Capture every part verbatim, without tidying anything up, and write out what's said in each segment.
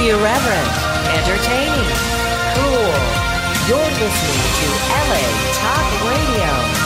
Irreverent, entertaining, cool. You're listening to L A Talk Radio.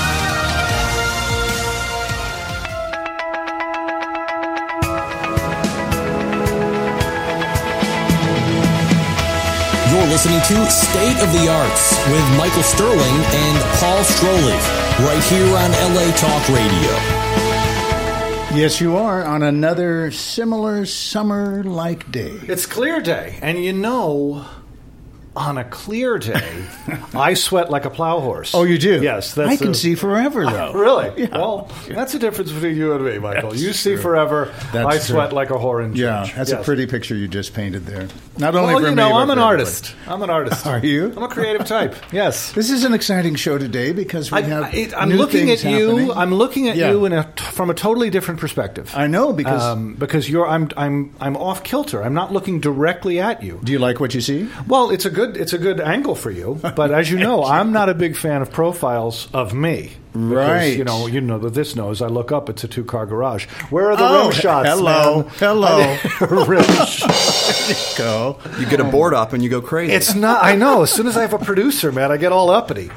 You're listening to State of the Arts with Michael Sterling and Paul Strolich, right here on L A Talk Radio. Yes, you are, on another similar summer-like day. It's clear day, and you know, on a clear day, I sweat like a plow horse. Oh, you do? Yes. That's I can a, see forever, though. Really? Yeah. Well, that's the difference between you and me, Michael. That's you see true. forever, That's I true. sweat like a whore in Yeah, church. that's yes. a pretty picture you just painted there. Not only Well, for you me, know, but I'm for an everybody. artist. I'm an artist. Are you? I'm a creative type. Yes. This is an exciting show today because we I, have I, I'm new looking things at you. happening. I'm looking at Yeah. you in a, from a totally different perspective. I know, because... um, because you're. I'm. I'm. I'm off kilter. I'm not looking directly at you. do you like what you see? Well, it's a good. It's a good angle for you. But as you know, I'm not a big fan of profiles of me. Because, Right. you know, you know that this knows. I look up. It's a two-car garage. Where are the Oh, rim shots? hello. man? Hello. rim shots. Go. You get a board up and you go crazy. It's not. I know. As soon as I have a producer, man, I get all uppity.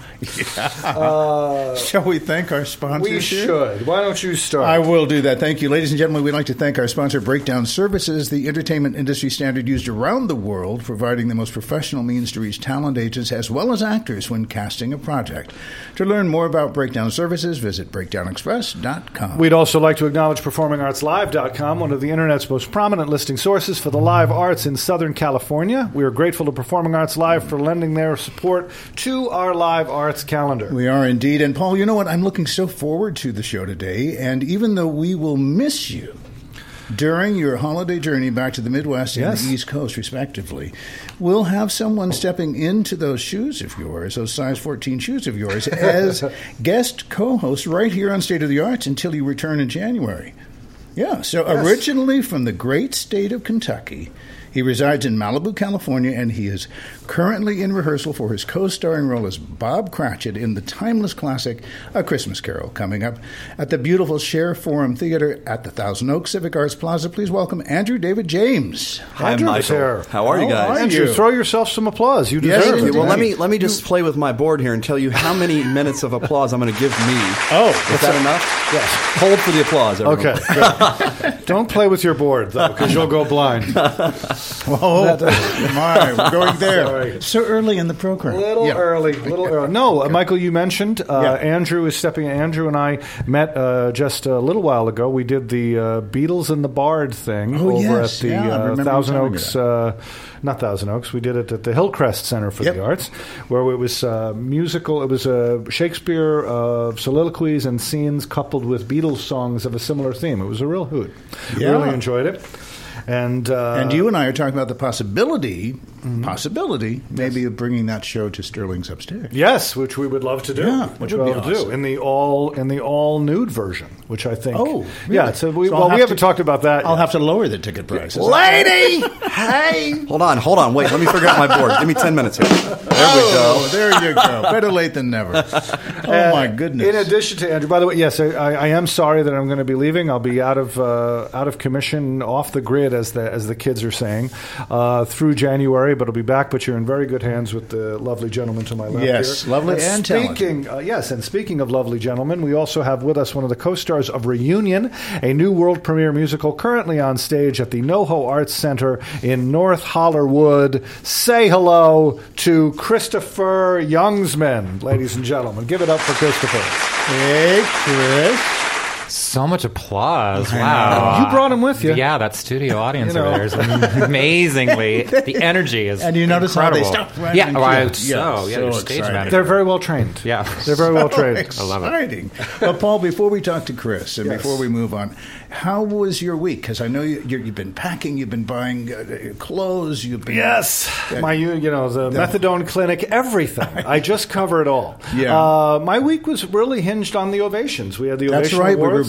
Uh, Shall we thank our sponsors we here? should. Why don't you start? I will do that. Thank you. Ladies and gentlemen, we'd like to thank our sponsor, Breakdown Services, the entertainment industry standard used around the world, providing the most professional means to reach talent agents as well as actors when casting a project. To learn more about Breakdown Services, visit breakdown express dot com. We'd also like to acknowledge performing arts live dot com, one of the Internet's most prominent listing sources for the live arts in Southern California. We are grateful to Performing Arts Live for lending their support to our live arts calendar. We are indeed. And Paul, you know what? I'm looking so forward to the show today. And even though we will miss you during your holiday journey back to the Midwest and Yes. the East Coast, respectively, we'll have someone stepping into those shoes of yours, those size fourteen shoes of yours, as guest co-host right here on State of the Arts until you return in January. Yeah, so Yes. originally from the great state of Kentucky, he resides in Malibu, California, and he is currently in rehearsal for his co-starring role as Bob Cratchit in the timeless classic A Christmas Carol, coming up at the beautiful Share Forum Theater at the Thousand Oaks Civic Arts Plaza. Please welcome Andrew David James. Hi, Andrew is Michael. here. How are you How guys? are Andrew, you? throw yourself some applause. You Yes, deserve indeed. it. Well, let me let me just play with my board here and tell you how many minutes of applause I'm going to give me. Oh, Is that enough? Yes. Hold for the applause, everyone. Okay. good. Don't play with your board, though, because you'll go blind. oh my, we're going there. Sorry. So early in the program. Little Yeah. early, little early. No, uh, Michael, you mentioned uh, Yeah. Andrew is stepping in. Andrew and I met uh, just a little while ago. We did the uh, Beatles and the Bard thing Oh, over yes. at the Yeah, I uh, remember Thousand you telling me Oaks. that. Uh, not Thousand Oaks. We did it at the Hillcrest Center for Yep. the Arts, where it was uh, musical. It was uh, Shakespeare uh, soliloquies and scenes coupled with Beatles songs of a similar theme. It was a real hoot. Yeah. Really enjoyed it. And uh, And you and I are talking about the possibility, possibility, maybe of bringing that show to Sterling's upstairs. Yes, which we would love to do. Yeah, which that we would will be awesome. do in the all in the all nude version, which I think. Oh, really? yeah. So we, So I'll well, we have haven't to- talked about that. I'll yet. have to lower the ticket prices. Lady, hey. Hold on, hold on. Wait, let me figure out my board. Give me ten minutes here. There we Oh, go. there you go. Better late than never. Oh, my goodness. In addition to Andrew, by the way, yes, I, I am sorry that I'm going to be leaving. I'll be out of uh, out of commission, off the grid, as the as the kids are saying, uh, through January. But I'll be back. But you're in very good hands with the lovely gentleman to my left. Yes, here. lovely and speaking, uh, yes, and speaking of lovely gentlemen, we also have with us one of the co-stars of Reunion, a new world premiere musical currently on stage at the NoHo Arts Center in North Hollywood. Say hello to Christopher Youngsman, ladies and gentlemen. Give it up for Christopher. Hey, Chris. So much applause. Wow. You brought him with you. Yeah, that studio audience You know. over there is amazingly, the energy is And you notice how they incredible. stop running Yeah, and well, I, cute. so, Yeah, yeah, so your stage exciting. manager. They're very well trained. Yeah. They're very well So trained. I love it. exciting. Well, Paul, before we talk to Chris and Yes. before we move on, how was your week? Because I know you, you're, you've been packing, you've been buying uh, clothes, you've been... Yes, Yeah. my you you know the methadone clinic, everything. I just cover it all. Yeah. Uh, my week was really hinged on the ovations. We had the That's ovation right. We were awards.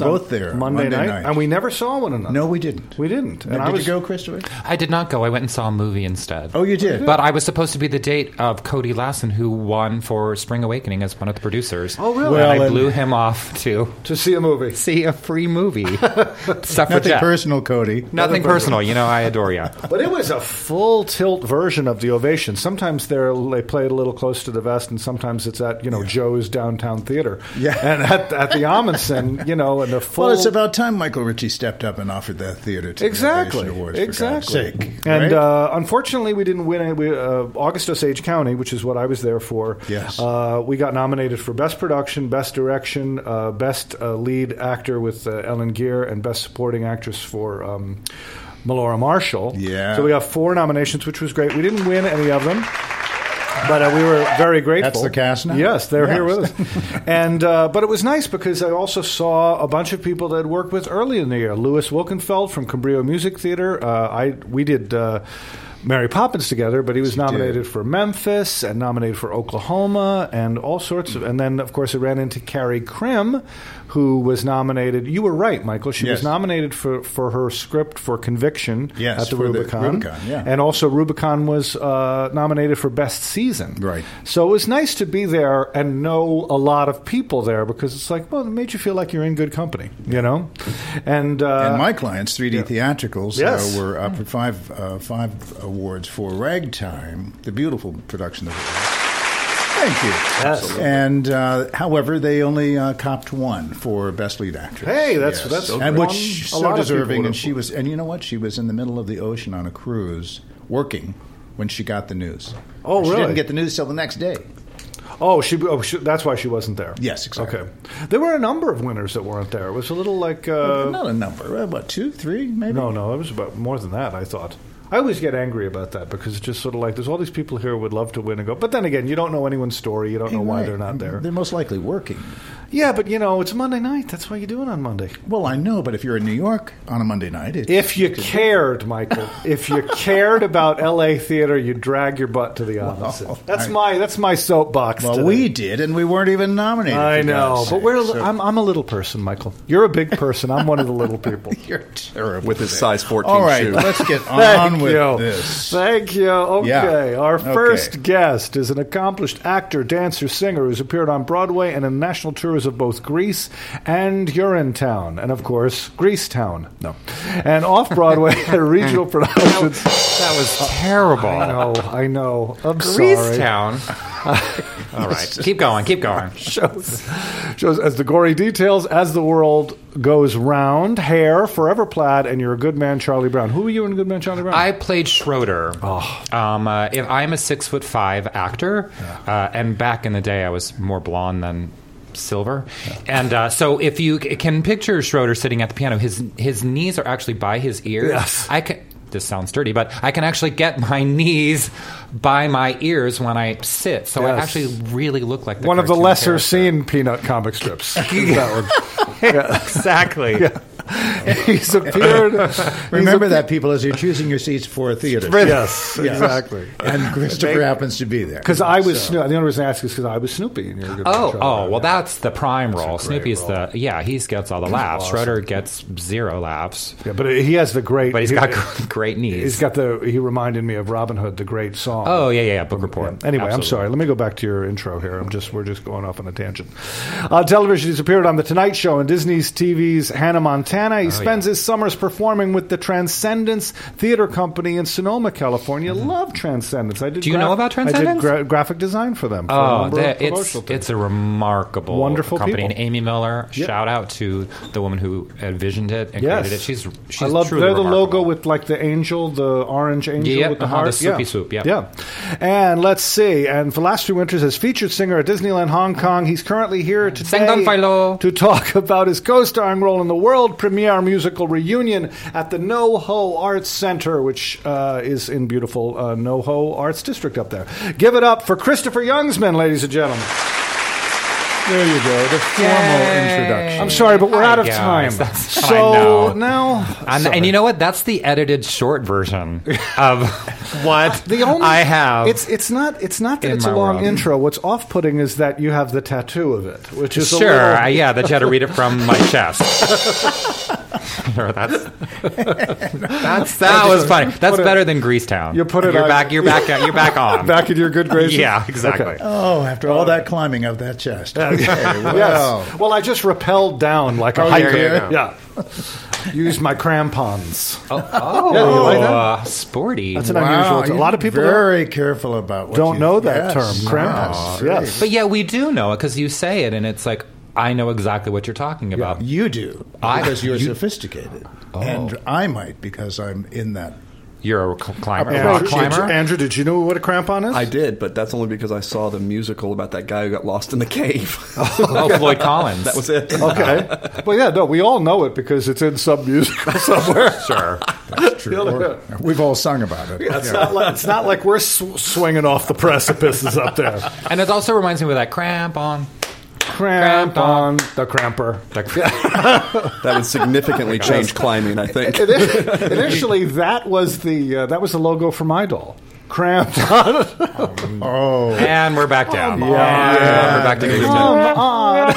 both there Monday, Monday night, night. and we never saw one another. No, we didn't. We didn't. And Did I was, you go, Christopher? I did not go. I went and saw a movie instead. Oh, you did? But I was supposed to be the date of Cody Lassen, who won for Spring Awakening as one of the producers. Oh, really? Well, and I and- blew him off to to see a movie. see a free movie. Nothing Suffragette. personal, Cody. Nothing personal. You know, I adore you. But it was a full tilt version of the Ovation. Sometimes they're, they play it a little close to the vest, and sometimes it's at you know Joe's Downtown Theater. Yeah. and at, at the Amundsen, you know, and the full. Well, it's about time Michael Ritchie stepped up and offered that theater to Exactly. the Ovation Awards, Exactly. for God's sake. And right? uh, unfortunately, we didn't win. Any, we, uh, August Osage County, which is what I was there for. Yes. Uh, we got nominated for Best Production, Best Direction, uh, Best uh, Lead Actor with uh, Ellen Gear, and Best Supporting Actress for um, Melora Marshall. Yeah. So we got four nominations, which was great. We didn't win any of them. But uh, we were very grateful. That's the cast now? Yes, they're Yes. here with us. and uh, but it was nice because I also saw a bunch of people that I'd worked with early in the year. Louis Wilkenfeld from Cabrillo Music Theater. Uh, I we did uh, Mary Poppins together, but he was You nominated did. for Memphis and nominated for Oklahoma and all sorts of. And then of course I ran into Carrie Krim, who was nominated. You were right, Michael. She Yes. was nominated for, for her script for Conviction Yes, at the for the Rubicon. Rubicon, yeah. And also Rubicon was uh, nominated for Best Season. Right. So it was nice to be there and know a lot of people there because it's like, well, it made you feel like you're in good company, you know? And, uh, And my clients, three D Theatricals, Yes. uh, were up for five uh, five awards for Ragtime, the beautiful production of it. Thank you. Yes. And uh, however, they only uh, copped one for Best Lead Actress. Hey, that's- that's and one which a so lot of people deserving. would And have- she was, and you know what? She was in the middle of the ocean on a cruise, working when she got the news. Oh, She really? didn't get the news till the next day. oh, she, oh she, that's why she wasn't there. Yes, exactly. Okay. There were a number of winners that weren't there. It was a little like... Uh, Not a number. Uh, what, two, three, maybe? no, no, it was about more than that, I thought. I always get angry about that because it's just sort of like there's all these people here who would love to win and go. But then again, you don't know anyone's story. You don't know why Right. they're not there. They're most likely working. Yeah, but you know, it's Monday night. That's why you do it on Monday. Well, I know, but if you're in New York on a Monday night, it, If you cared, Michael, if you cared about L A theater, you'd drag your butt to the opposite. Well, that's I- my that's my soapbox. well, today. we did, and we weren't even nominated. I for know, God's but sake. we're. a li- So- I'm I'm a little person, Michael. You're a big person. I'm one of the little people. You're terrible. With his size fourteen All right, shoe. let's get Thank on with you. this. Thank you. Okay. Yeah. Our Okay. first guest is an accomplished actor, dancer, singer who's appeared on Broadway and in national tours of both Grease and Urinetown. And, of course, Greasetown. No. And off-Broadway at regional productions. That was terrible. I know. I know. I'm sorry. Greasetown. All right, keep going, keep going. shows, shows as the gory details as the world goes round. Hair, forever plaid, and you're a good man, Charlie Brown. Who are you in Good Man, Charlie Brown? I played Schroeder. Oh. Um, uh, if I'm a six foot five actor, uh, and back in the day I was more blonde than silver, and uh, so if you c- can picture Schroeder sitting at the piano, his his knees are actually by his ears. Yes. I can. This sounds dirty, but I can actually get my knees by my ears when I sit, so I Yes. actually really look like the One of the cartoon lesser character. seen Peanut comic strips. Is that one. Yeah. Exactly. He's appeared. Remember he's that, people, as you're choosing your seats for a theater. appeared- Yes, exactly. And Christopher happens to be there. Because I was So- Snoo- the only reason I ask is because I was Snoopy. And you're a good Oh, man, oh, Charlie well, Brown. that's the prime role. It's a great Snoopy's role. the yeah. He gets all the laughs. awesome. Schroeder gets zero laughs, Yeah, but he has the great. but he's he- got great knees. He's got the. He reminded me of Robin Hood, the great song. oh yeah, yeah, yeah. Book report. Yeah. Anyway, I'm Absolutely. sorry. Let me go back to your intro here. I'm just we're just going off on a tangent. On television, he's appeared on The Tonight Show and Disney's T V's Hannah Montana. He spends yeah. his summers performing with the Transcendence Theater Company in Sonoma, California. Love Transcendence. I did. Do you know about Transcendence? I did gra- graphic design for them. For a Oh, number of that, it's promotional things. it's a remarkable, Wonderful company. people. And Amy Miller, Yeah. shout out to the woman who envisioned it and Yes. created it. She's she's I love. truly They're the remarkable. logo with like the angel, the orange angel Yeah, with the uh-huh, heart. the swoopy yeah. swoop, yeah. yeah. And let's see. And for the last two winters, as featured singer at Disneyland Hong Kong, he's currently here today Sing Don Philo. to talk about his co-starring role in the world premiere musical Reunion at the NoHo Arts Center, which uh, is in beautiful uh, NoHo Arts District up there. Give it up for Christopher Youngsman, ladies and gentlemen. There you go. The formal introduction. I'm sorry, but we're I out of guess. time. That's- I So know. now, And, and you know what? That's the edited short version of what the only I have. It's it's not it's not that in it's a my long world. intro. What's off-putting is that you have the tattoo of it, which is sure, a little, I- yeah, that you had to read it from my chest. Sure, that's, that's that was funny. That's put it- better than Greasetown. you put it You're on- back. You're back. You're back on. back in your good graces. Yeah, exactly. Okay. Oh, after all that climbing of that chest. Okay, well. Yes. Well, I just rappelled down like a Oh, hiker. there you go. Yeah. Use my crampons. Oh, oh Yeah, you like that? uh, sporty. That's an Wow, unusual. A lot of people very careful about what don't you, know that yes, term. no, Crampons. really. Yes. But yeah, we do know it because you say it, and it's like I know exactly what you're talking about. You do I- because you're you- sophisticated, and I might because I'm in that. You're a cl- climber, a Andrew, rock Andrew, climber. did you, Andrew, did you know what a crampon is? I did, but that's only because I saw the musical about that guy who got lost in the cave. Oh, Floyd Collins. That was it. Okay. Well, yeah, no, we all know it because it's in some musical somewhere. Sure. That's true. Or- we've all sung about it. It's, not like, it's not like we're sw- swinging off the precipices up there. And it also reminds me of that cramp on. Crampon, the cramper. That would significantly change climbing, I think. Initially, that was the uh, that was the logo for my doll. Crampon. Oh, And we're back down. Yeah. And we're back to Come Greasetown. on.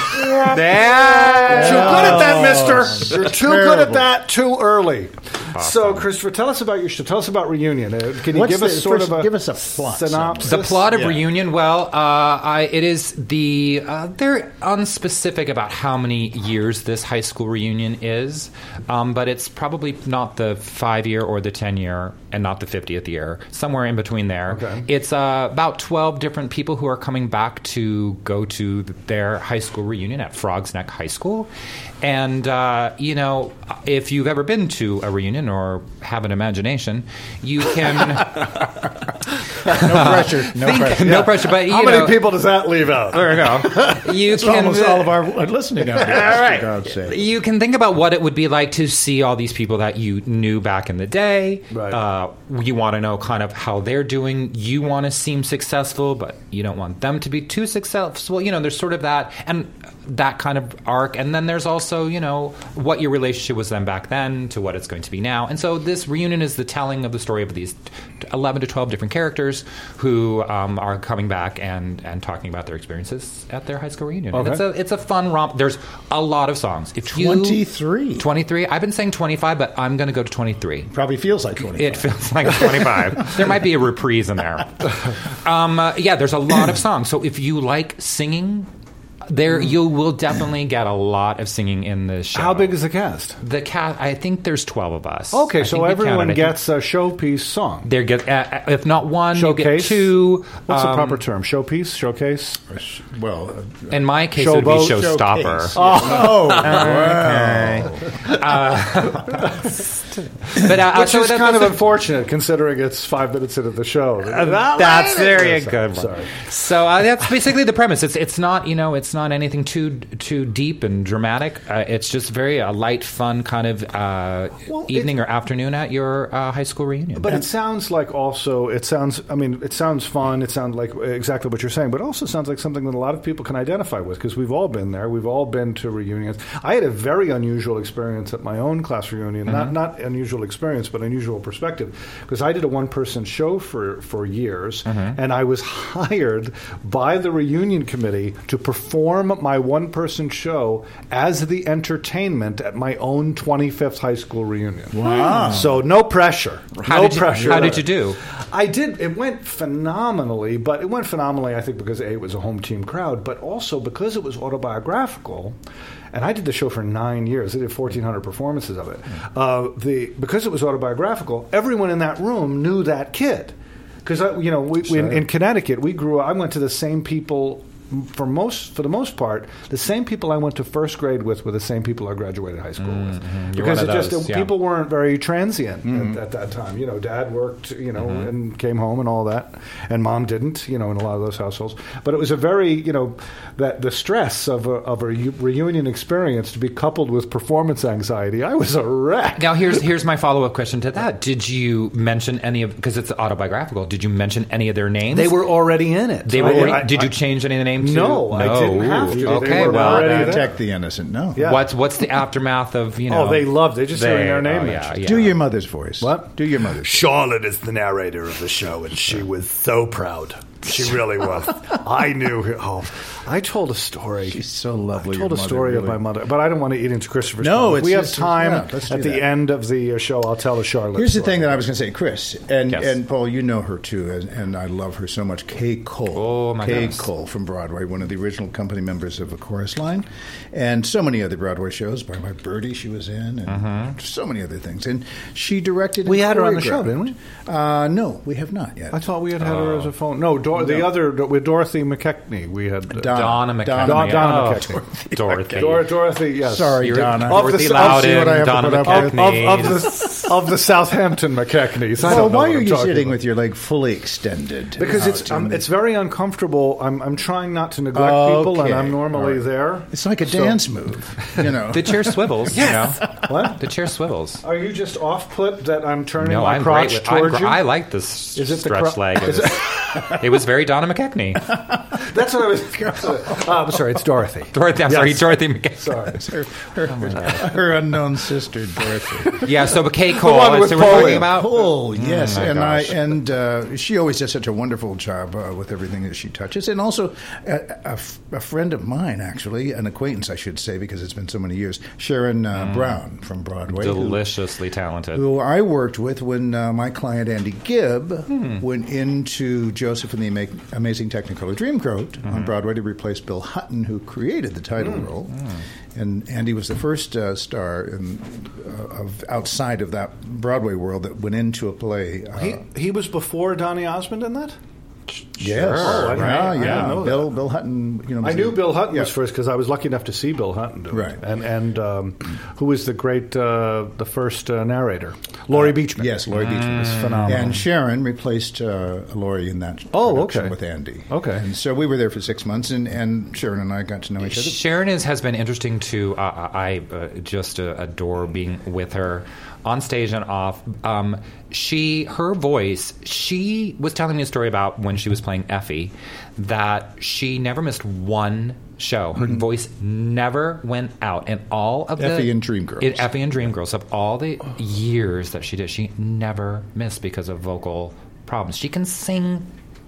Yeah. Too good at that, mister. You're too good at Terrible. that too early. So, Christopher, tell us about your show. Tell us about Reunion. Uh, Can you What's give the- us sort first of a give us a plot synopsis? The plot of Yeah. Reunion, well, uh, I, it is the uh, they're unspecific about how many years this high school reunion is, um, but it's probably not the five year or the ten year, and not the fiftieth year, somewhere in between there. Okay. It's uh, about twelve different people who are coming back to go to their high school reunion at Frogs Neck High School, and uh, you know, if you've ever been to a reunion or have an imagination, you can. no pressure. No Think- pressure. no pressure, but you How know, many people does that leave out? there we go. You It's can almost all of our listening audience, all right. for God's sake. You can think about what it would be like to see all these people that you knew back in the day. Right. Uh, you want to know kind of how they're doing. You want to seem successful, but you don't want them to be too successful. You know, there's sort of that and that kind of arc. And then there's also, you know, what your relationship was then back then to what it's going to be now. And so this reunion is the telling of the story of these eleven to twelve different characters who um, are coming back and, and talking about their experiences at their high school reunion. And Okay. it's a it's a fun romp. There's a lot of songs. If you, twenty-three. twenty-three. I've been saying twenty-five, but I'm going to go to twenty-three. Probably feels like twenty. It feels like twenty-five. There might be a reprise in there. Um, uh, yeah, there's a lot of songs. So if you like singing, there you will definitely get a lot of singing in this show. How big is the cast? the cast? I think there's twelve of us. Okay, I so think we everyone counted. I think gets a showpiece song. They get uh, if not one, you Showcase? get two. What's the Um, proper term? Showpiece? Showcase? Well, uh, In my case, it would be Showboat? showstopper. showcase. Oh, wow. But uh, Which so is that- kind of that's a- unfortunate considering it's five minutes into the show. That's very Sorry, good. One. sorry. So uh, that's basically the premise. It's it's not you know it's not anything too too deep and dramatic. Uh, it's just very a light, fun kind of uh, Well, evening or afternoon at your uh, high school reunion. But it sounds like also, it sounds, I mean, it sounds fun. It sounds like exactly what you're saying, but it also sounds like something that a lot of people can identify with because we've all been there. We've all been to reunions. I had a very unusual experience at my own class reunion. Not not unusual experience, but unusual perspective because I did a one-person show for, for years, and I was hired by the reunion committee to perform my one-person show as the entertainment at my own twenty-fifth high school reunion. Wow. So no pressure. How no did you- pressure. how did you do? I did. It went phenomenally, but it went phenomenally, I think, because A, it was a home team crowd, but also because it was autobiographical. And I did the show for nine years. I did fourteen hundred performances of it. Uh, the because it was autobiographical, everyone in that room knew that kid. Because you know, we, we, in, in Connecticut, we grew up. I went to the same people. For most, for the most part, the same people I went to first grade with were the same people I graduated high school with. You're Because one it of just those, yeah. people weren't very transient at, at that time. You know, Dad worked, you know, and came home and all that, and Mom didn't. You know, in a lot of those households. But it was a very, you know, that the stress of a, of a re- reunion experience to be coupled with performance anxiety. I was a wreck. Now here's here's my follow up question to that. Did you mention any of because it's autobiographical? Did you mention any of their names? They were already in it. They were. I- already- I- did you I- change any of the names going to? No, I didn't have to. Okay, They were well, already then- there. Protect the innocent. No. Yeah. What's what's the aftermath of you know? Oh, they loved it. Just hearing they- their name oh, yeah, mentioned. yeah. Do your mother's voice. What? Do your mother's voice. Charlotte is the narrator of the show, and she was so proud. She really was. I knew her. Oh, I told a story. She's so lovely. I told your a mother, story of really. my mother, but I don't want to eat into Christopher's. No, time. If it's we have just- time yeah, let's do at the that. end of the uh, show, I'll tell a Charlotte. Here's the story. thing that I was going to say, Chris, and, Yes. and Paul, you know her too, and, and I love her so much. Kay Cole. Oh, my Kay goodness. Cole from Broadway, one of the original company members of A Chorus Line, and so many other Broadway shows. By My Birdie, she was in, and so many other things. And she directed. We and had her on the show, choreographed. didn't we? Uh, no, we have not yet. I thought we had had her as a phone. No, Dor- the No. other with Dorothy McKechnie. We had uh, Donna. Donna McKechnie. Donna, Donna Oh, McKechnie. Dorothy. Dor- Dorothy. Yes. Sorry, You're- Donna. Of Dorothy the- Loudon, see what I have to Donna put up Of, with. McKechnie. of, of the of the Southampton McKechnies. I Well, don't know why what are I'm you talking sitting about. with your leg fully extended? Because out it's in um, the- it's very uncomfortable. I'm I'm trying not to neglect people, and Okay. I'm normally All right. there. It's like a So- dance move, you know. The chair swivels. You know, What? the chair swivels. Are you just off put that I'm turning No, my I'm crotch great. With, I'm, towards gr- you? I like this Is it the stretch cro- leg. It was, it was very Donna McKechnie. That's what I was. uh, I'm sorry, it's Dorothy. Dorothy. I'm Yes. sorry, Dorothy McKechnie. Sorry. her, her, her unknown sister, Dorothy. Yeah. So, but Kay Cole. one with so we're Paul. talking about. Paul, yes, my and gosh. I and uh, she always does such a wonderful job uh, with everything that she touches, and also a, a f- a friend of mine, actually, an acquaintance, I should say, because it's been so many years, Sharon uh, Brown from Broadway, who- Deliciously talented. who I worked with when uh, my client Andy Gibb Hmm. went into Joseph and the Ama- Amazing Technicolor Dreamcoat Mm-hmm. on Broadway to replace Bill Hutton, who created the title Hmm. role. And Andy was the first uh, star in, uh, of outside of that Broadway world that went into a play. Uh, He he was before Donny Osmond in that. yes, Oh, I didn't- yeah, I didn't yeah. know that. Bill Bill Hutton. You know, I was knew the- Bill Hutton yeah. was first because I was lucky enough to see Bill Hutton do it. Right. And and um, who was the great uh, the first uh, narrator? Laurie Beachman. Yes, Laurie Beachman was phenomenal. And Sharon replaced uh, Laurie in that Oh, production okay. with Andy. Okay. And so we were there for six months, and, and Sharon and I got to know each other. Sharon is, has been interesting to. Uh, I uh, just uh, adore being with her on stage and off. Um, she, her voice. She was telling me a story about when she was playing Effie, that she never missed one show. Her voice never went out, and all of the Effie and Dreamgirls. in Effie and Dreamgirls of all the years that she did, she never missed because of vocal problems. She can sing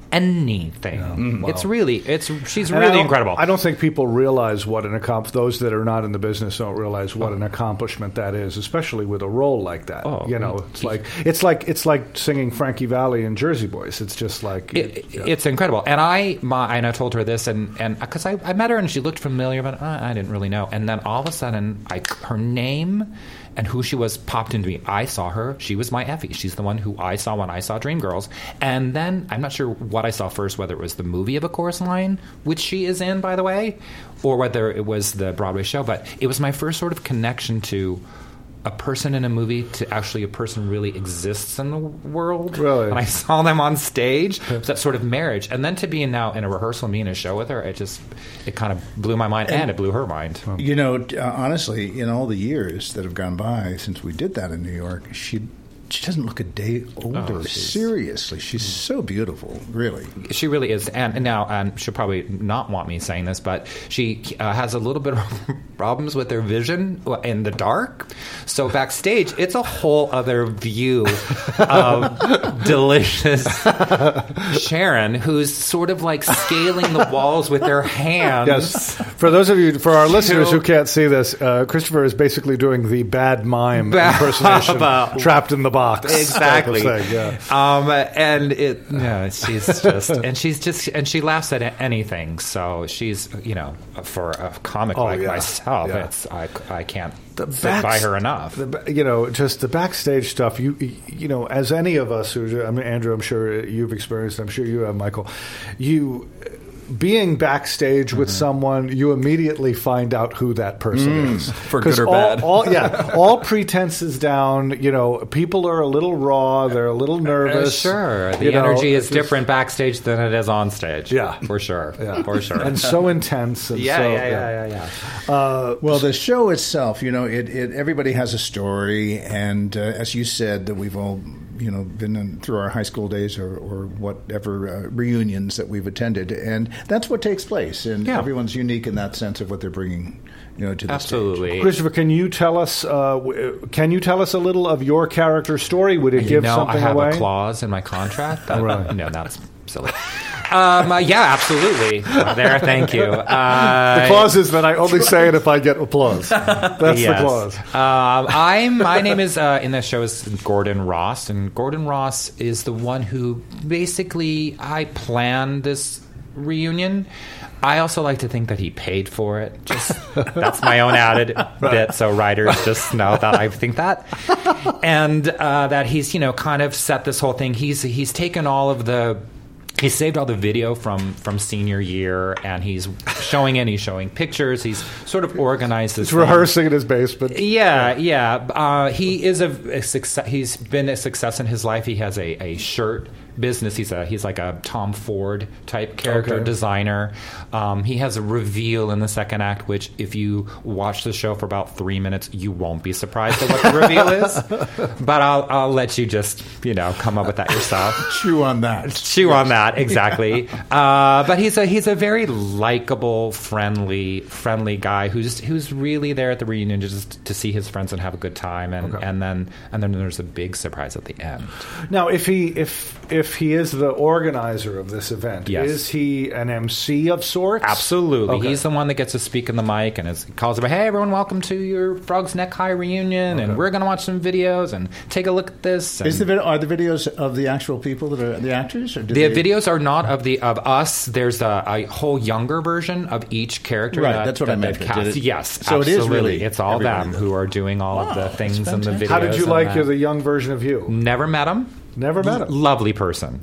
anything. It's really, it's she's And I really don't- incredible. I don't think people realize what an accomp. Those that are not in the business don't realize what an accomplishment that is, especially with a role like that. Oh, you know, it's like it's like it's like singing Frankie Valli and Jersey Boys. It's just like It, yeah. It's incredible, and I, my, and I told her this, and and because I, I met her and she looked familiar, but I, I didn't really know. And then all of a sudden, I her name and who she was popped into me. I saw her; she was my Effie. She's the one who I saw when I saw Dreamgirls. And then I'm not sure what I saw first, whether it was the movie of A Chorus Line, which she is in, by the way, or whether it was the Broadway show. But it was my first sort of connection to a person in a movie to actually a person really exists in the world. Really? And I saw them on stage. It was that sort of marriage. And then to be now in a rehearsal, me in a show with her, it just, it kind of blew my mind and, it blew her mind. You know, uh, honestly, in all the years that have gone by since we did that in New York, she she doesn't look a day older. Oh, she's- Seriously, she's so beautiful, really. She really is. And, and now, and she'll probably not want me saying this, but she uh, has a little bit of problems with her vision in the dark. So backstage, it's a whole other view of delicious Sharon, who's sort of like scaling the walls with her hands. Yes. For those of you, for our listeners So- who can't see this, uh, Christopher is basically doing the bad mime Bad- impersonation, about- trapped in the box. Exactly. type of thing, yeah. Um, and it, no, she's just, and she's just, and she laughs at anything. So she's, you know, for a comic Oh, like yeah. myself, Yeah. it's I, I can't The sit backs- by her enough. The, ba- you know, just the backstage stuff. You, you know, as any of us who, I mean, Andrew, I'm sure you've experienced. I'm sure you have, Michael. You. Being backstage with someone, you immediately find out who that person is. For good 'Cause or all, bad. all, yeah, all pretense is down. You know, people are a little raw. They're a little Uh, nervous. sure, the You know, energy is it's just- different backstage than it is on stage. Yeah. for sure. Yeah. For sure. and so intense. And yeah, so, yeah, yeah, yeah, yeah. Uh, Well, the show itself, you know, it, it everybody has a story, and uh, as you said, that we've all you know, been in, through our high school days or, or whatever uh, reunions that we've attended, and that's what takes place. And Yeah. everyone's unique in that sense of what they're bringing, you know, to the Absolutely. stage. Christopher, can you tell us? Uh, w- can you tell us a little of your character story? Would it You give know, something I have away? a clause in my contract. That, Right. No, that's silly. Um, uh, yeah, absolutely. There, thank you. Uh, The clause is that I only say it if I get applause. That's yes. the clause. Um, I'm. My name is uh, in the show is Gordon Ross, and Gordon Ross is the one who basically I planned this reunion. I also like to think that he paid for it. Just that's my own added bit, so writers just know that I think that, and uh, that he's you know kind of set this whole thing. He's he's taken all of the. He saved all the video from, from senior year, and he's showing it. He's showing pictures. He's sort of organized this. He's rehearsing in his basement. Yeah, yeah. Uh, he is a, a success. He's been a success in his life. He has a, a shirt business. He's a he's like a Tom Ford type character Okay. designer. Um, he has a reveal in the second act, which if you watch the show for about three minutes, you won't be surprised at what the reveal is. But I'll I'll let you just you know come up with that yourself. Chew on that. Chew on that, exactly. Uh, but he's a he's a very likable, friendly, friendly guy who's who's really there at the reunion just to see his friends and have a good time, and, Okay. and then and then there's a big surprise at the end. Now, if he if if he is the organizer of this event, Yes. is he an M C of sorts? Absolutely, Okay. he's the one that gets to speak in the mic and is, calls about, "Hey, everyone, welcome to your Frog's Neck High reunion, and we're going to watch some videos and take a look at this." And Is the vid- are the videos of the actual people that are the actors? Or do the they- videos are not of the of us. There's a, a whole younger version of each character. Right, that, that's what that I meant. they've Did cast. it- Yes, so it is absolutely. really It's all everybody them then. who are doing all of Wow, the that's things in the fantastic. videos. How did you and like that. you, the young version of you? Never met him. Never met him. Lovely person.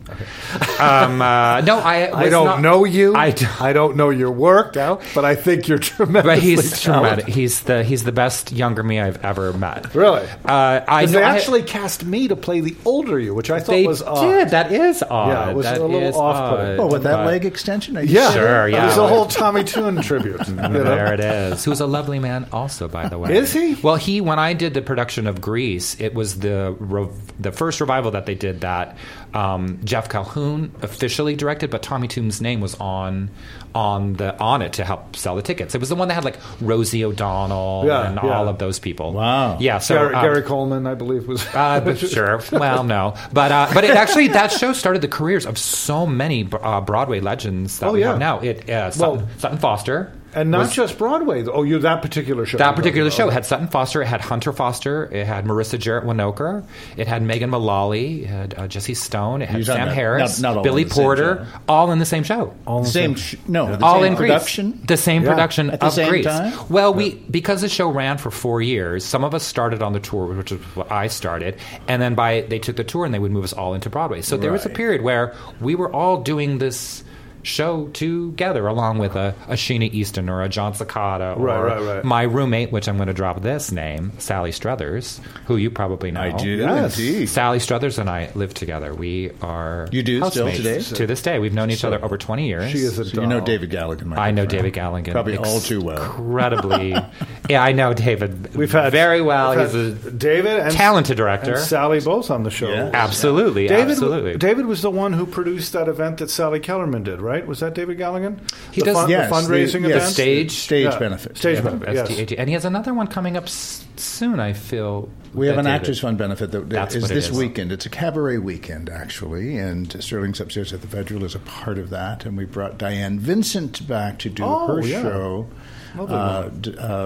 Um, uh, no, I. I was don't not- know you. I I, don't- don't know your work, No. but I think you're tremendously But he's talented. traumatic. He's the he's the best younger me I've ever met. Really? Uh, I 'Cause know they I- actually cast me to play the older you, which I thought They was odd. did. That is odd. Yeah, it was That a little is off-putting. odd, Oh, with that but- leg extension? Are you Yeah, Sure, yeah. It was a whole Tommy Tune tribute. you know? There it is. Who's a lovely man, also, by the way. Is he? Well, he. When I did the production of Grease, it was the rev- the first revival that they did that um, Jeff Calhoun officially directed, but Tommy Toombs' name was on on the on it to help sell the tickets. It was the one that had like Rosie O'Donnell Yeah, and yeah. all of those people. Wow. Yeah. So Gary, um, Gary Coleman, I believe, was. Uh, but sure. Well, no, but uh, but it actually that show started the careers of so many uh, Broadway legends that Oh, we yeah. have now. It uh, Sutton, Well- Sutton Foster. And not was- just Broadway. Oh, you that particular show. That you're particular talking show about. had Sutton Foster, it had Hunter Foster, it had Marissa Jarrett Winokur, it had Megan Mullally, it had uh, Jesse Stone, it had You're talking Sam about- Harris, not- not all Billy in the same Porter, show. all in the same show. All in The the same, same- sh- no, the all same in Grease. production. The same Yeah. production At the of same Grease. time? Well, we because the show ran for four years. Some of us started on the tour, which is what I started, and then by they took the tour and they would move us all into Broadway. So there was a Right. period where we were all doing this show together, along with a, a Sheena Easton or a John Cicada or Right, right, right. my roommate, which I'm going to drop this name, Sally Struthers, who you probably know. I do, Yes. indeed. Sally Struthers and I live together. We are You do still housemates today? to this day. We've known each other over twenty years. She is a So you know doll. David Galligan, my I know good friend. David Galligan. Probably all too well. Incredibly. Yeah, I know David. We've had very well. we've He's had a David and talented director. and Sally both on the show. Yeah. absolutely, David, absolutely. David was the one who produced that event that Sally Kellerman did, right? Was that David Galligan? He the does- fun- Yes, the fundraising the- event. yes, Stage- stage Yeah. benefit. Stage Yeah. benefit. Yes. S T A G. And he has another one coming up s- soon, I feel. We have that an David- Actors Fund benefit that That's is what it this is. weekend. It's a cabaret weekend, actually, and Sterling's Upstairs at the Federal is a part of that. And we brought Diane Vincent back to do Oh, her yeah. show. Lovely Uh, one. d- uh,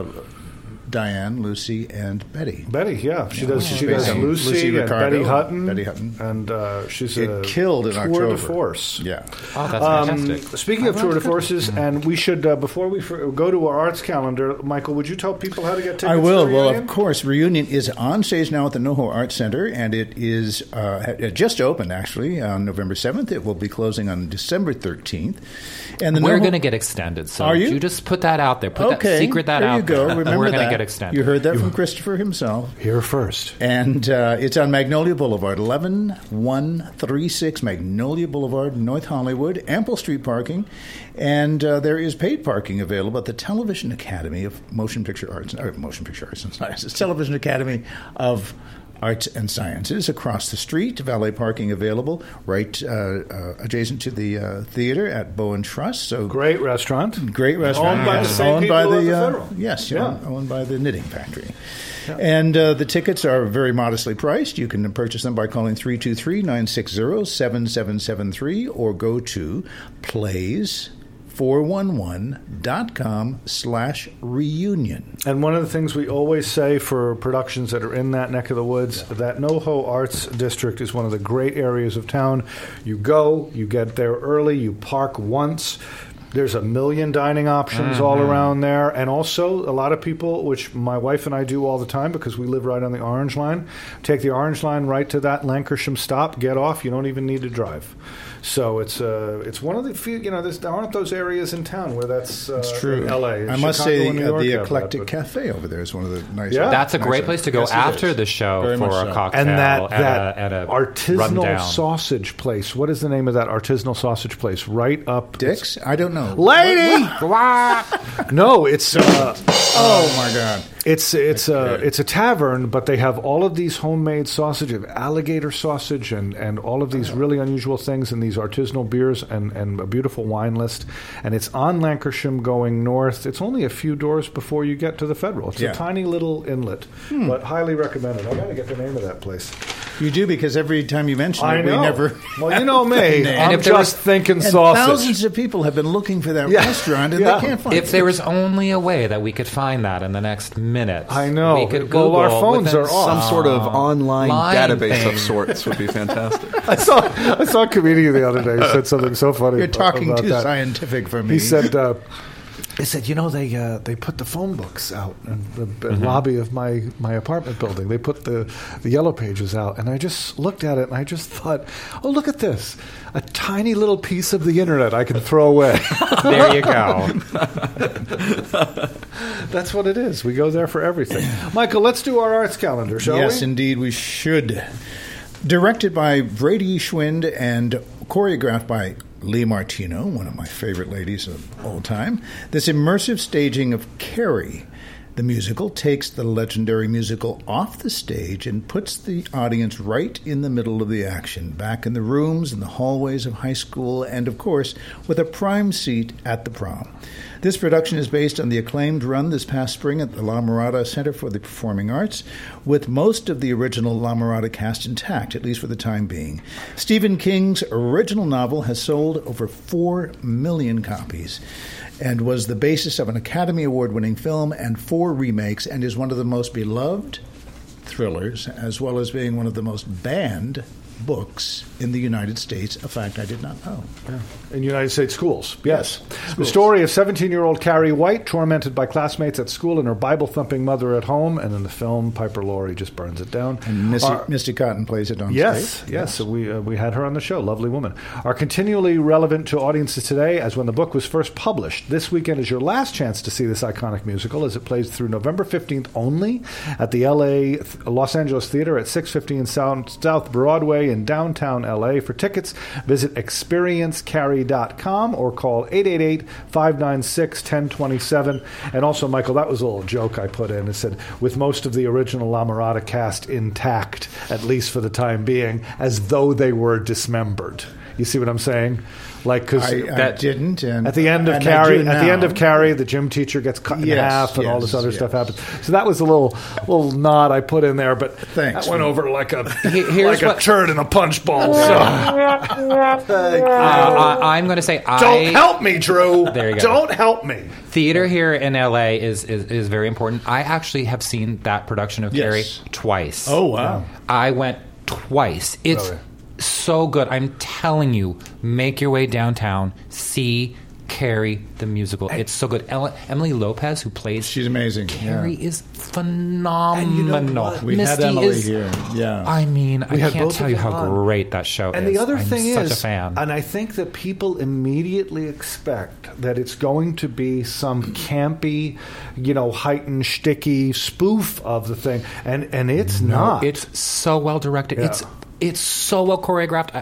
Diane, Lucy, and Betty. Betty, yeah, she does. Yeah. She does Amazing. Lucy, Lucy and Ricardo, Betty Hutton. Betty Hutton. and uh, she's It a killed in tour October. de force. Yeah. Oh, that's Um, fantastic. speaking of tour de forces, and we should uh, before we f- go to our arts calendar, Michael, would you tell people how to get tickets? I will. For Well, Reunion? of course, Reunion is on stage now at the NoHo Arts Center, and it is uh, it just opened, actually, on November seventh. It will be closing on December thirteenth. And the We're NoHo going to get extended. So Are you? just put that out there. Put okay, that, secret that there out you go. there. Remember We're going that. to get extended. You heard that from Christopher himself. Here first. And uh, it's on Magnolia Boulevard, eleven one thirty-six Magnolia Boulevard, North Hollywood. Ample street parking. And uh, there is paid parking available at the Television Academy of Motion Picture Arts. Or Motion Picture Arts and Sciences. Television Academy of Arts and Sciences across the street. Valet parking available right uh, uh, adjacent to the uh, theater at Bow and Truss. So Great restaurant. Great restaurant. Owned by the Yes. same Owned by people the, as the uh, Federal. Yes, Yeah. owned, owned by the Knitting Factory. And uh, the tickets are very modestly priced. You can purchase them by calling three two three, nine six zero, seven seven seven three or go to plays four one one dot com slash reunion. And one of the things we always say for productions that are in that neck of the woods, that NoHo Arts District is one of the great areas of town. You go, you get there early, you park once. There's a million dining options all around there. And also, a lot of people, which my wife and I do all the time because we live right on the Orange Line, take the Orange Line right to that Lancashire stop, get off. You don't even need to drive. So it's uh, it's one of the few, you know, there's, there aren't those areas in town where that's uh, It's true. in L A. I must Chicago say and New the, York the have that, Eclectic but- Cafe over there is one of the nice. Yeah. That's a great nicer- place to go Yes, it after is. the show Very for much a so. cocktail And that, at, that a, at a artisanal rundown. sausage place. What is the name of that artisanal sausage place? Right up... Dick's? I don't know. Lady! No, it's... Uh, Oh my God! It's it's a good. it's a tavern, but they have all of these homemade sausage, alligator sausage, and, and all of these really unusual things, and these artisanal beers, and, and a beautiful wine list. And it's on Lancashire going north. It's only a few doors before you get to the Federal. It's Yeah. a tiny little inlet, but highly recommended. I got to get the name of that place. You do, because every time you mention I it, know. we never. Well, you know me. And I'm if there just was- thinking And sausage. thousands of people have been looking for that Yeah. restaurant, and Yeah. they can't find If it. there was only a way that we could find that in the next minute, I know. We could Well, Google our phones within are off. Some sort of online line database thing. of sorts would be fantastic. I saw I saw a comedian the other day who said something so funny. You're talking about too that. scientific for me. He said, uh, "He said, you know, they uh, they put the phone books out in the Mm-hmm. lobby of my, my apartment building. They put the the yellow pages out, and I just looked at it, and I just thought, oh, look at this, a tiny little piece of the internet I can throw away. There you go. That's what it is. We go there for everything. Michael, let's do our arts calendar, shall yes, we? indeed, we should. Directed by Brady Schwind and choreographed by Lee Martino, one of my favorite ladies of all time, this immersive staging of Carrie, the musical, takes the legendary musical off the stage and puts the audience right in the middle of the action, back in the rooms and the hallways of high school, and, of course, with a prime seat at the prom. This production is based on the acclaimed run this past spring at the La Mirada Center for the Performing Arts, with most of the original La Mirada cast intact, at least for the time being. Stephen King's original novel has sold over four million copies and was the basis of an Academy Award-winning film and four remakes, and is one of the most beloved thrillers, as well as being one of the most banned books in the United States, a fact I did not know. In United States schools, yes. Yes, The schools. story of seventeen-year-old Carrie White, tormented by classmates at school and her Bible-thumping mother at home, and in the film, Piper Laurie just burns it down. And Misty, Our- Misty Cotton plays it on Yes, stage. yes. So we uh, we had her on the show. Lovely woman. Are continually relevant to audiences today as when the book was first published. This weekend is your last chance to see this iconic musical as it plays through November fifteenth only at the L A Los Angeles Theater at six fifteen South, South Broadway in downtown L A. For tickets, visit experience carrie dot com or call eight eight eight, five nine six, one zero two seven. And also, Michael, that was a little joke I put in. It said, with most of the original La Mirada cast intact, at least for the time being, as though they were dismembered. You see what I'm saying? Like, because I, I didn't. And at the end of and I Carrie, do at the now. end of Carrie, the gym teacher gets cut in Yes, half, and all yes, this other yes. stuff happens. So that was a little little nod I put in there, but Thanks. that went over like a here's like a what- turd in a punch bowl. So. Uh, I, I'm going to say I Don't help me, Drew. There you go. Don't help me. Theater here in L A is, is is very important. I actually have seen that production of Yes. Carrie twice. Oh, wow. I went twice. It's Really? so good. I'm telling you, make your way downtown, see Carrie the musical. It's so good. Ella, Emily Lopez, who plays She's amazing. Carrie, Yeah. is phenomenal. We Misty had Emily is, here. Yeah. I mean, I had can't both tell of you them how on. great that show And is. the other I'm thing such is, a fan. and I think that people immediately expect that it's going to be some campy, you know, heightened, shticky spoof of the thing, and and it's not. It's so well directed. Yeah. It's it's so well choreographed. I, I-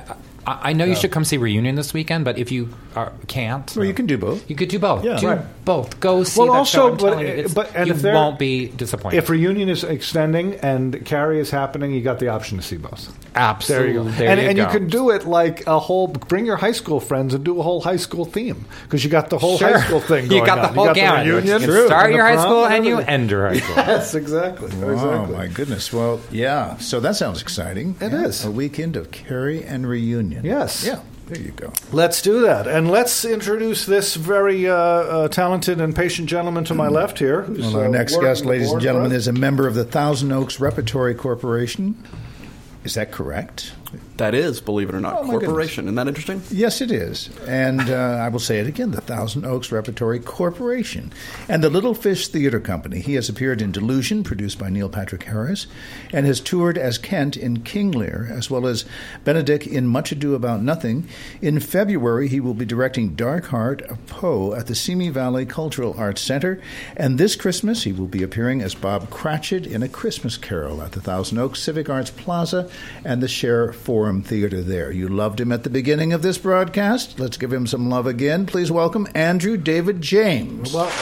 I, I know you should come see Reunion this weekend, but if you are, can't, Well, you can do both. you could do both. Yeah. do Right. both. Go see Well, that also, show. I'm but- telling you, it's- but- and you if they're- won't be disappointed. If Reunion is extending and Carrie is happening, you got the option to see both. Absolutely, There you go. There and you and go. you can do it like a whole. Bring your high school friends and do a whole high school theme because you got the whole Sure. high school thing. Going You got the on. whole you got gamut. The reunion, You can start and your the high prom school and you everything. end your high school. Yes, exactly. Oh, exactly. my goodness. Well, yeah. So that sounds exciting. It Yeah. is. A weekend of Carrie and Reunion. Yes. Yeah. There you go. Let's do that, and let's introduce this very uh, uh, talented and patient gentleman to my left here. Who's, Well, our uh, next working guest, the ladies and board for gentlemen, us. is a member of the Thousand Oaks Repertory Corporation. Is that correct? That is, believe it or not, Oh, my corporation. Isn't that interesting? Yes, it is. And uh, I will say it again, the Thousand Oaks Repertory Corporation. And the Little Fish Theater Company. He has appeared in Delusion, produced by Neil Patrick Harris, and has toured as Kent in King Lear, as well as Benedict in Much Ado About Nothing. In February, he will be directing Dark Heart of Poe at the Simi Valley Cultural Arts Center. And this Christmas, he will be appearing as Bob Cratchit in A Christmas Carol at the Thousand Oaks Civic Arts Plaza and the Share Forum Theater there. You loved him at the beginning of this broadcast. Let's give him some love again. Please welcome Andrew David James. Well, is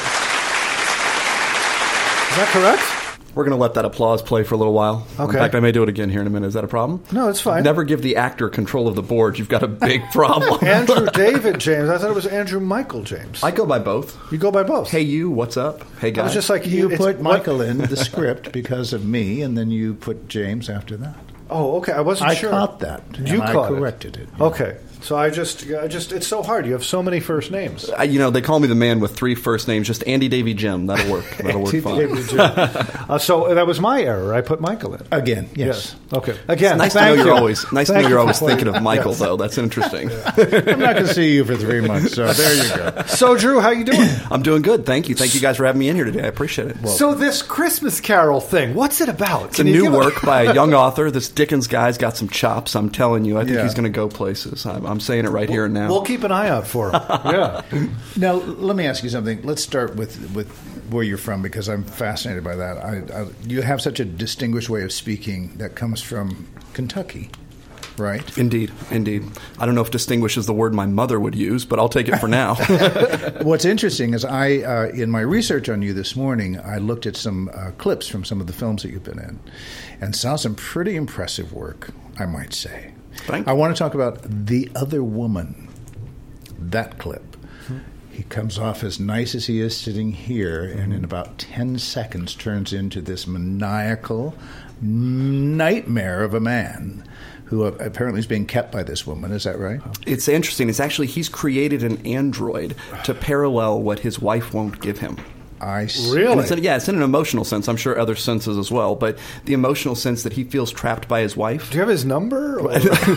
that correct? We're going to let that applause play for a little while. Okay. In fact, I may do it again here in a minute. Is that a problem? No, it's fine. Never give the actor control of the board. You've got a big problem. Andrew David James. I thought it was Andrew Michael James. I go by both. You go by both. Hey, you, what's up? Hey, I guys. was just like You it's- put what- Michael in the script because of me, and then you put James after that. Oh, okay. I wasn't I sure. caught that. You and I caught corrected it. Okay. So I just, I just, it's so hard. You have so many first names. I, you know, they call me the man with three first names. Just Andy, Davy, Jim. That'll work. That'll work fine. uh, so that was my error. I put Michael in. Again, yes. Okay. Again, Nice to thank know you. you're always nice to Thank know you're you always for thinking of pointing- Michael, Yes. though. That's interesting. I'm not going to see you for three months, so there you go. So, Drew, how you doing? I'm doing good. Thank you. Thank you guys for having me in here today. I appreciate it. So this Christmas Carol thing, what's it about? It's a new work by a young author. This Dickens guy's got some chops. I'm telling you. I think Yeah. he's going to go places. I'm, I'm saying it right here and now. We'll keep an eye out for him. Yeah. Now, let me ask you something. Let's start with, with where you're from, because I'm fascinated by that. I, I, you have such a distinguished way of speaking that comes from Kentucky, right? Indeed, indeed. I don't know if distinguish is the word my mother would use, but I'll take it for now. What's interesting is I, uh, in my research on you this morning, I looked at some uh, clips from some of the films that you've been in and saw some pretty impressive work, I might say. Thank I you. want to talk about The Other Woman, that clip. He comes off as nice as he is sitting here, and in about ten seconds turns into this maniacal nightmare of a man who apparently is being kept by this woman. Is that right? It's interesting. It's actually, he's created an android to parallel what his wife won't give him. I see. Really? And it's in, yeah, it's in an emotional sense. I'm sure other senses as well. But the emotional sense that he feels trapped by his wife. Do you have his number? Or-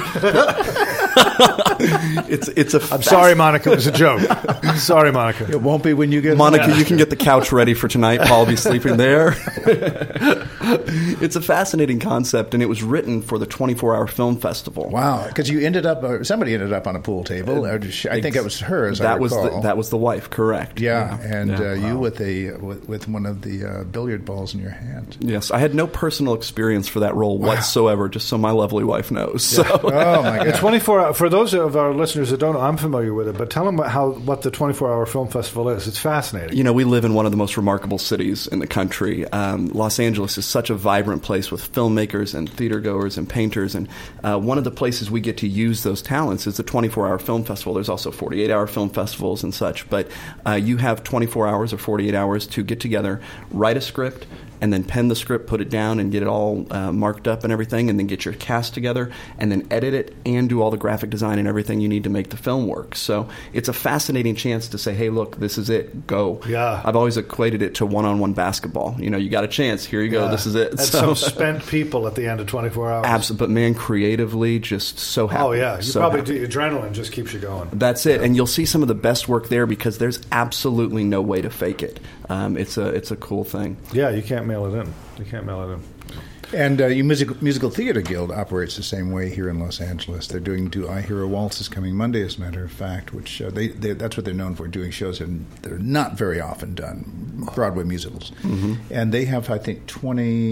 It's it's a. I'm sorry, Monica. It was a joke. Sorry, Monica. It won't be when you get Monica, home. you can get the couch ready for tonight. Paul will be sleeping there. It's a fascinating concept, and it was written for the twenty-four hour Film Festival. Wow, because you ended up, or somebody ended up on a pool table. Or she- I think it was her, as I That was recall. the, that was the wife, correct? Yeah, and Yeah. Uh, you with a with, with one of the uh, billiard balls in your hand. Yes, I had no personal experience for that role whatsoever, just so my lovely wife knows. So. Oh my The God! twenty-four hour, for those of our listeners that don't know, I'm familiar with it, but tell them how what the twenty-four hour Film Festival is. It's fascinating. You know, we live in one of the most remarkable cities in the country. Um, Los Angeles is such a vibrant place with filmmakers and theater goers and painters. And uh, one of the places we get to use those talents is the twenty-four hour Film Festival. There's also forty-eight hour film festivals and such. But uh, you have twenty-four hours or forty-eight hours to get together, write a script, and then pen the script, put it down, and get it all uh, marked up and everything, and then get your cast together, and then edit it, and do all the graphic design and everything you need to make the film work. So it's a fascinating chance to say, hey, look, this is it, go. Yeah. I've always equated it to one-on-one basketball. You know, you got a chance, here you go, Yeah. this is it. And So- some spent people at the end of twenty-four hours. Absolutely, but man, creatively, just so happy. Oh, yeah. You so probably happy. do. Adrenaline just keeps you going. That's it, and you'll see some of the best work there because there's absolutely no way to fake it. Um, it's a it's a cool thing. Yeah, you can't mail it in. You can't mail it in. And uh, your musical, musical Theater Guild operates the same way here in Los Angeles. They're doing "Do I Hear a Waltz" is coming Monday, as a matter of fact, which uh, they, they that's what they're known for, doing shows and they're not very often done, Broadway musicals. Mm-hmm. And they have, I think, twenty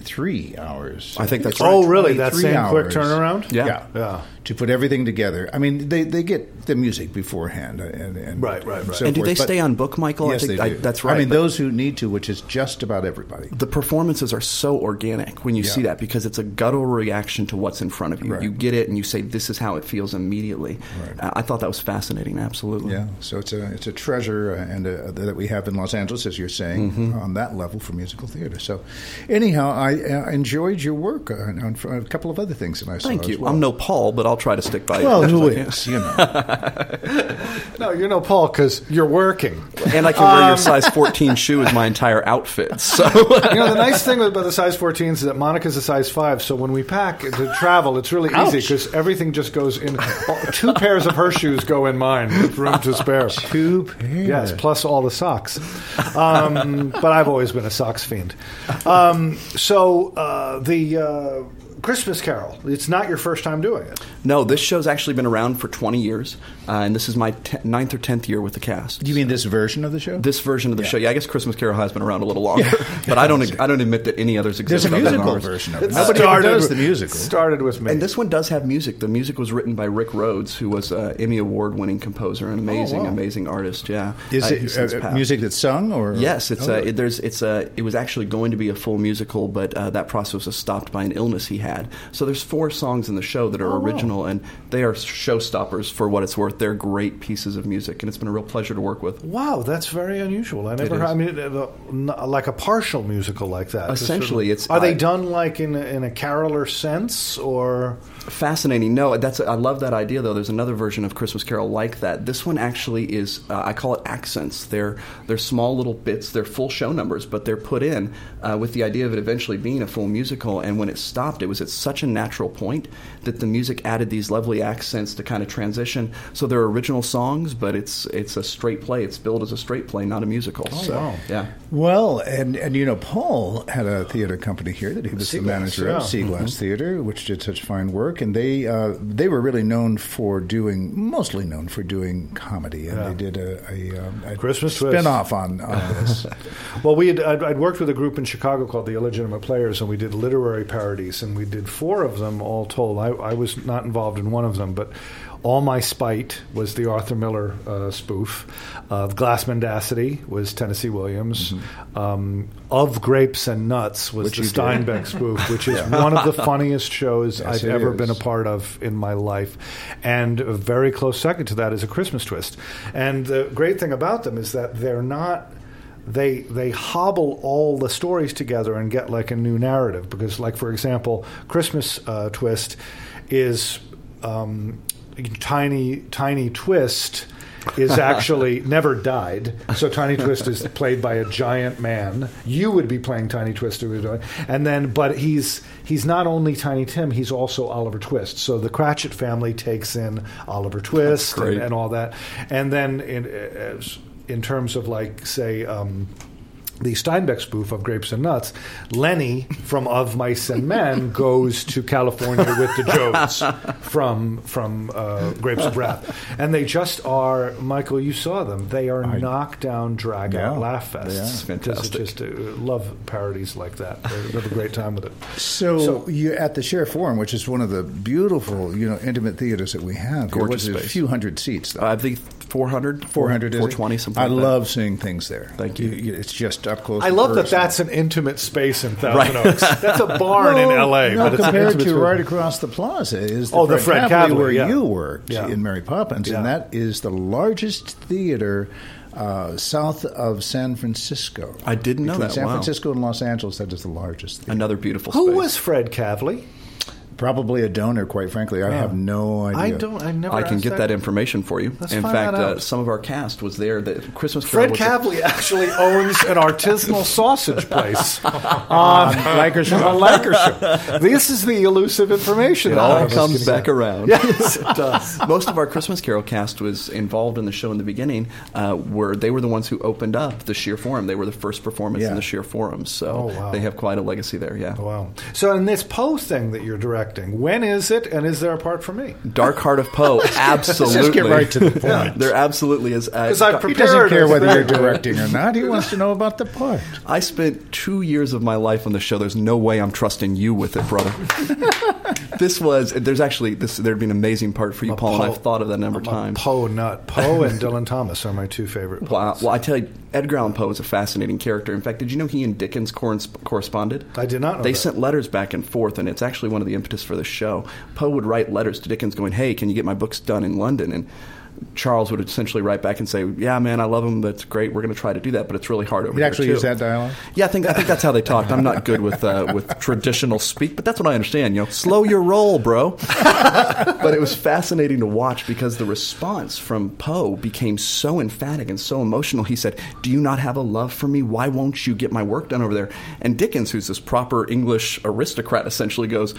twenty-three hours. I think that's right. Oh, really? That twenty-three same quick hours. turnaround? Yeah. Yeah. Yeah. To put everything together. I mean, they, they get the music beforehand. And, and Right, right, right. so And do forth, they but- stay on book, Michael? Yes, I think they I, do. that's right. I mean, but those who need to, which is just about everybody. the performances are so organic when you Yeah. see that because it's a guttural reaction to what's in front of you. Right. You get it and you say, "This is how it feels immediately." Right. Uh, I thought that was fascinating. Absolutely. Yeah, so it's a it's a treasure uh, and uh that we have in Los Angeles, as you're saying, Mm-hmm. on that level for musical theater. So, anyhow, I uh, enjoyed your work on, on a couple of other things that I saw. Thank as you. well. I'm no Paul, but I'll try to stick by it. Well, as much who as I can. is? You know, No, you're no Paul because you're working. And I can wear your size fourteen shoe as my entire outfit. So You know, the nice thing about the size fourteens is that Monica's a size five, so when we pack to travel, it's really easy because everything just goes in. Two pairs of her shoes go in mine with room to spare. two pairs. Yes, plus all the socks. Um, but I've always been a socks fiend. Um, so uh, the uh, Christmas Carol, it's not your first time doing it. no, this show's actually been around for twenty years, uh, and this is my te- ninth or tenth year with the cast. You mean this version of the show? This version of the show, yeah, I guess Christmas Carol has been around a little longer, but I don't. I don't admit that any others There's exist. a other than musical ours. version of it. It Nobody ever started does with- the musical. Started with me. And this one does have music. The music was written by Rick Rhodes, who was an Emmy Award-winning composer, an amazing, wow. amazing artist. Yeah, Is Uh, he's it since uh, passed. music that's sung or? Yes, it's Oh, uh, it, there's it's uh, it was actually going to be a full musical, but uh, that process was stopped by an illness he had. So there's four songs in the show that are Oh, wow. original, and they are showstoppers for what it's worth. They're great pieces of music, and it's been a real pleasure to work with. Wow, that's very unusual. I never It heard. is. I mean, uh, n- like a partial musical like that. Just sort of- Essentially, it's- Are they I- done like in a, in a caroler sense, or Fascinating. No, that's I love that idea though. There's another version of Christmas Carol like that. This one actually is uh, I call it accents. They're they're small little bits. They're full show numbers, but they're put in uh, with the idea of it eventually being a full musical. And when it stopped, it was at such a natural point that the music added these lovely accents to kind of transition. So they're original songs, but it's it's a straight play. It's billed as a straight play, not a musical. so wow. yeah. Well, and, and you know, Paul had a theater company here that he was Sea the Glass, manager yeah. of, Sea Glass Theater, which did such fine work, and they uh, they were really known for doing, mostly known for doing comedy, and Yeah. they did a, a, um, a Christmas twist. spin-off on, on this. Well, we had I'd, I'd worked with a group in Chicago called the Illegitimate Players, and we did literary parodies, and we did four of them all told. I, I was not involved in one of them, but All My Spite was the Arthur Miller uh, spoof. Uh, Glass Mendacity was Tennessee Williams. Um, of Grapes and Nuts was Which the you did. Steinbeck spoof, which is one of the funniest shows Yes, I've it ever is. been a part of in my life. And a very close second to that is A Christmas Twist. And the great thing about them is that they're not they they hobble all the stories together and get like a new narrative, because like for example, Christmas uh, Twist is um, tiny tiny twist is actually never died. So Tiny Twist is played by a giant man. You would be playing Tiny Twist, and then, but he's he's not only Tiny Tim, he's also Oliver Twist. So the Cratchit family takes in Oliver Twist and, great. and all that. And then in as, in terms of like say. Um, the Steinbeck spoof of Grapes and Nuts, Lenny from Of Mice and Men goes to California with the Joes from from uh, Grapes of Wrath. And they just are, Michael, you saw them. They are I- knockdown, drag-out Yeah, laugh fests. they are. It's fantastic. Just, just uh, love parodies like that. They have a great time with it. So, So- you at the Share Forum, which is one of the beautiful, you know, intimate theaters that we have. Gorgeous It was a space. few hundred seats, though. Uh, I think four hundred, four hundred, is four it? twenty, something I like that. love seeing things there. Thank you. It's just up close. I and love that personal. that's an intimate space in Thousand Right. Oaks. That's a barn in L A, No, but it's an compared intimate to space. right across the plaza is the Oh, the Fred, Fred Cavely Cavely, where yeah. you worked Yeah. in Mary Poppins, Yeah. and that is the largest theater uh, south of San Francisco. I didn't know Between that. San Wow. Francisco and Los Angeles, that is the largest theater. Another beautiful Who space. was Fred Cavely? Probably a donor, quite frankly. I have no idea. I don't. I never. I can asked get that information for you. Let's In find fact, that out. uh, some of our cast was there. The Christmas Carol Fred was a- Cavely actually owns an artisanal sausage place on Lancashire. on Lancashire. This is the elusive information. It that I all was comes getting back at. around. Yes, it does. Most of our Christmas Carol cast was involved in the show in the beginning. Uh, were they were the ones who opened up the Sheer Forum. They were the first performance Yeah. in the Sheer Forum. So Oh, wow. they have quite a legacy there. Yeah. Wow. So in this Poe thing that you're directing, directing. When is it, and is there a part for me? Dark Heart of Poe, absolutely. Just get right to the point. There absolutely is. Because I've He prepared. doesn't care it. whether you're directing or not. He wants to know about the part. I spent two years of my life on the show. There's no way I'm trusting you with it, brother. This was, there's actually, this there'd be an amazing part for you, I'm a Paul, Poe- and I've thought of that a number of I'm a times. Poe nut. Poe and Dylan Thomas are my two favorite. Wow. poets. Well, I tell you, Edgar Allan Poe is a fascinating character. In fact, did you know he and Dickens corres- corresponded? I did not know They that. sent letters back and forth, and it's actually one of the impetus for the show. Poe would write letters to Dickens going, hey, can you get my books done in London? And Charles would essentially write back and say, yeah, man, I love them. That's great. We're going to try to do that, but it's really hard over He here, actually too. used that dialogue? Yeah, I think I think that's how they talked. I'm not good with uh, with traditional speak, but that's what I understand. You know, slow your roll, bro. But it was fascinating to watch because the response from Poe became so emphatic and so emotional. He said, "Do you not have a love for me? Why won't you get my work done over there?" And Dickens, who's this proper English aristocrat, essentially goes,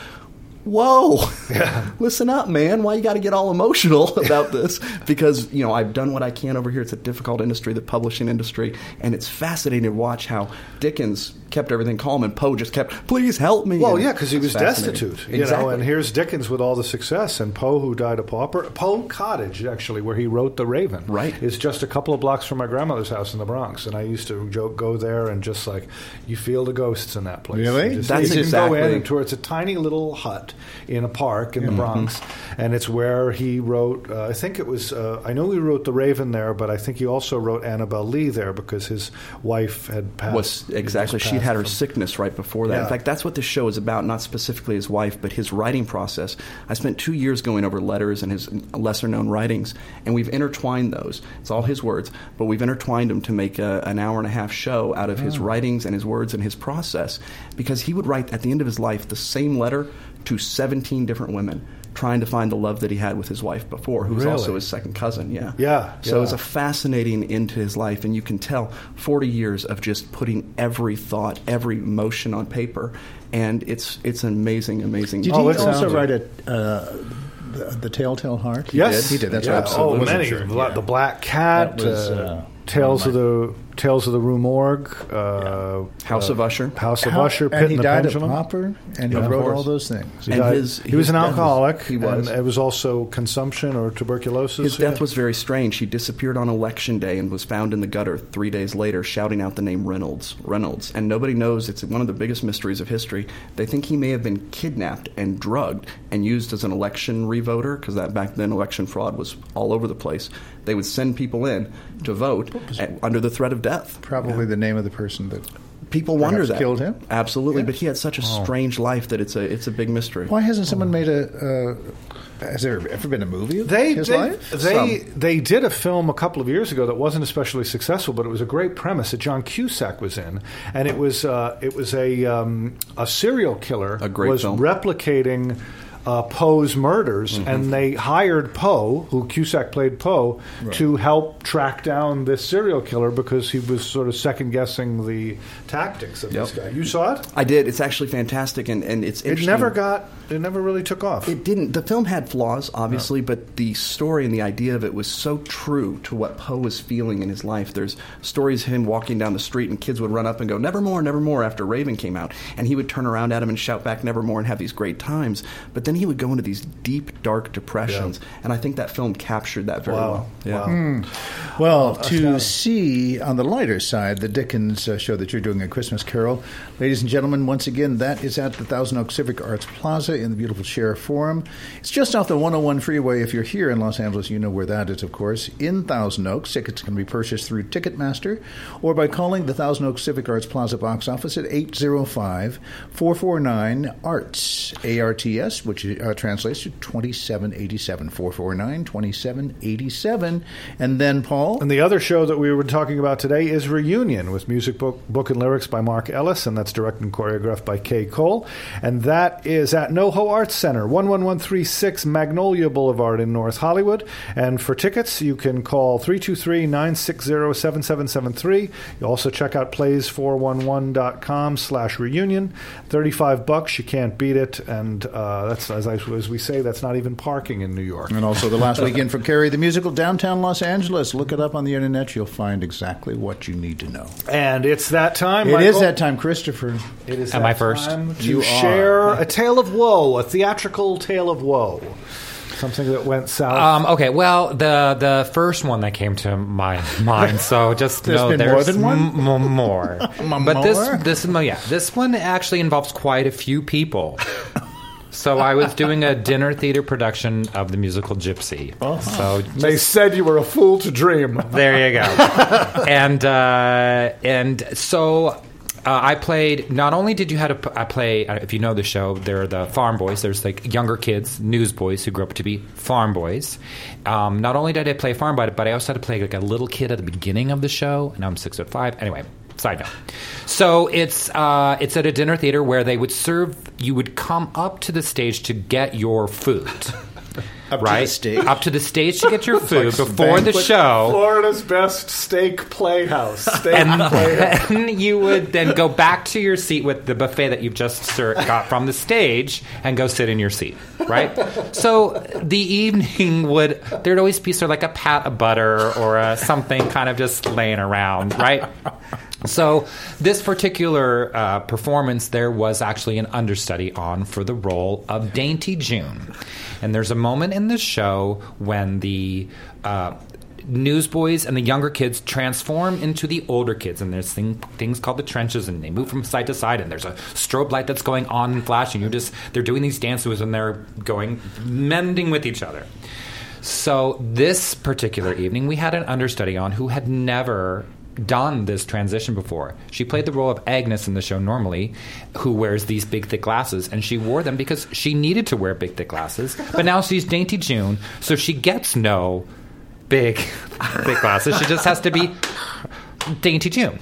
whoa, yeah. Listen up, man. Why you got to get all emotional about this? Because, you know, I've done what I can over here. It's a difficult industry, the publishing industry, and it's fascinating to watch how Dickens kept everything calm and Poe just kept, please help me. Well, and yeah, because he was destitute, you exactly. know. And here's Dickens with all the success, and Poe, who died a pauper. Poe Cottage, actually, where he wrote *The Raven*, right, is just a couple of blocks from my grandmother's house in the Bronx, and I used to joke, go there and just like you feel the ghosts in that place. Really? You just, That's you exactly. can go in and tour. It's a tiny little hut in a park in Mm-hmm. the Bronx, and it's where he wrote. Uh, I think it was. Uh, I know he wrote *The Raven* there, but I think he also wrote *Annabel Lee* there because his wife had passed. Was exactly. She'd had her from, sickness right before that. Yeah. In fact, that's what this show is about, not specifically his wife, but his writing process. I spent two years going over letters and his lesser-known writings, and we've intertwined those. It's all his words, but we've intertwined them to make a, an hour-and-a-half show out of his writings and his words and his process, because he would write, at the end of his life, the same letter to seventeen different women, trying to find the love that he had with his wife before, who was Really? also his second cousin. Yeah, Yeah, So yeah. it was a fascinating end to his life, and you can tell forty years of just putting every thought, every emotion on paper, and it's it's an amazing, amazing. Did Oh, he it sounds also like- write a, uh, the, the Telltale Heart? He Yes, did. He did. That's yeah. what I Oh, wasn't many. sure. The, Bla- Yeah. the Black Cat, That was, uh, uh, Tales one of of the Tales of the Rue Morgue, uh, House uh, of Usher. House of How- Usher, Pit and he and the died Pendulum. a pauper, and Yeah, he of wrote course. all those things. He, And died- his- he was his an death was- alcoholic. he was. and it was also consumption or tuberculosis. His death yeah. was very strange. He disappeared on election day and was found in the gutter three days later, shouting out the name Reynolds. Reynolds, and nobody knows. It's one of the biggest mysteries of history. They think he may have been kidnapped and drugged and used as an election revoter, because that back then election fraud was all over the place. They would send people in to vote at, under the threat of death. Probably the name of the person that People wonder perhaps that killed him. Absolutely, Yeah. but he had such a strange life that it's a it's a big mystery. Why hasn't someone made a? Uh, has there ever been a movie of They his they, life? they they did a film a couple of years ago that wasn't especially successful, but it was a great premise that John Cusack was in, and it was uh, it was a um, a serial killer A great was film. replicating uh, Poe's murders, Mm-hmm. and they hired Poe, who Cusack played Poe, to help track down this serial killer because he was sort of second guessing the tactics of this Yep. guy. You saw it? I did. It's actually fantastic, and, and it's It interesting. never got. It never really took off. It didn't. The film had flaws, obviously, but the story and the idea of it was so true to what Poe was feeling in his life. There's stories of him walking down the street, and kids would run up and go, "Nevermore, nevermore," after Raven came out. And he would turn around at him and shout back, "Nevermore," and have these great times. But then he would go into these deep, dark depressions. And I think that film captured that very Wow. well. Yeah. Wow. Well, to see on the lighter side the Dickens uh, show that you're doing, A Christmas Carol, ladies and gentlemen, once again, that is at the Thousand Oaks Civic Arts Plaza in the beautiful Sheriff Forum. It's just off the one oh one freeway. If you're here in Los Angeles, you know where that is, of course, in Thousand Oaks. Tickets can be purchased through Ticketmaster or by calling the Thousand Oaks Civic Arts Plaza box office at eight oh five, four four nine, A R T S, A R T S, which uh, translates to twenty-seven eighty-seven, four four nine, twenty-seven eighty-seven. And then, Paul? And the other show that we were talking about today is Reunion, with music, book, book and lyrics by Mark Ellis, and that's directed and choreographed by Kay Cole. And that is at NoHo Arts Center, one one one three six Magnolia Boulevard in North Hollywood. And for tickets, you can call three two three, nine six zero, seven seven seven three. You also check out plays four one one dot com slash reunion. thirty-five bucks, you can't beat it. And uh, that's As, I, as we say, that's not even parking in New York. And also the last weekend for Carrie the Musical, downtown Los Angeles. Look it up on the internet. You'll find exactly what you need to know. And it's that time, It Michael. is that time, Christopher. It is Am that I first? time to You share are. a tale of woe, a theatrical tale of woe. Something that went south. Um, okay, well, the the first one that came to my mind, so just There's know been there's more than one? m- m- more. M- but more? this this yeah, this one actually involves quite a few people. So I was doing a dinner theater production of the musical Gypsy. Uh-huh. So they said you were a fool to dream. there you go. and uh, and so. Uh, I played. Not only did you have to I play, uh, if you know the show, there are the farm boys. There's like younger kids, newsboys who grew up to be farm boys. Um, not only did I play farm boy, but I also had to play like a little kid at the beginning of the show. And I'm six foot five. Anyway, side note. So it's uh, it's at a dinner theater where they would serve. You would come up to the stage to get your food. Up to right the stage. up to the stage to get your food like some before the banquet. show. Florida's best steak playhouse. Steak And playhouse. then you would then go back to your seat with the buffet that you've just ser- got from the stage and go sit in your seat, right? So the evening would, there'd always be sort of like a pat of butter or a something kind of just laying around, right? So this particular uh, performance, there was actually an understudy on for the role of Dainty June. And there's a moment in the show when the uh, newsboys and the younger kids transform into the older kids. And there's thing, things called the trenches, and they move from side to side. And there's a strobe light that's going on and flashing. You just they're doing these dances and they're going mending with each other. So this particular evening, we had an understudy on who had never done this transition before. She played the role of Agnes in the show normally, who wears these big thick glasses, and she wore them because she needed to wear big thick glasses. But now she's Dainty June, so she gets no big thick glasses. She just has to be Dainty June.